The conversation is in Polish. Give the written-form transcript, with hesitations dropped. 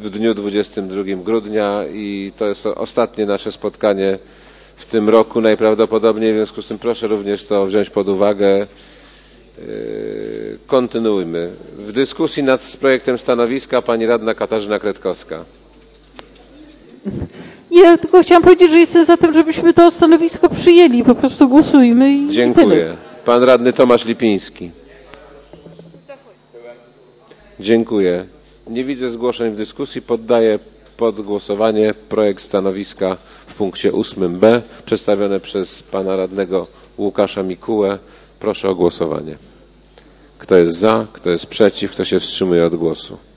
w dniu 22 grudnia i to jest ostatnie nasze spotkanie w tym roku najprawdopodobniej, w związku z tym proszę również to wziąć pod uwagę. Kontynuujmy. W dyskusji nad projektem stanowiska pani radna Katarzyna Kretkowska. Ja tylko chciałam powiedzieć, że jestem za tym, żebyśmy to stanowisko przyjęli. Po prostu głosujmy i dziękuję. Tyle. Pan radny Tomasz Lipiński. Dziękuję. Nie widzę zgłoszeń w dyskusji. Poddaję pod głosowanie projekt stanowiska w punkcie 8b przedstawiony przez pana radnego Łukasza Mikułę. Proszę o głosowanie. Kto jest za, kto jest przeciw, kto się wstrzymuje od głosu?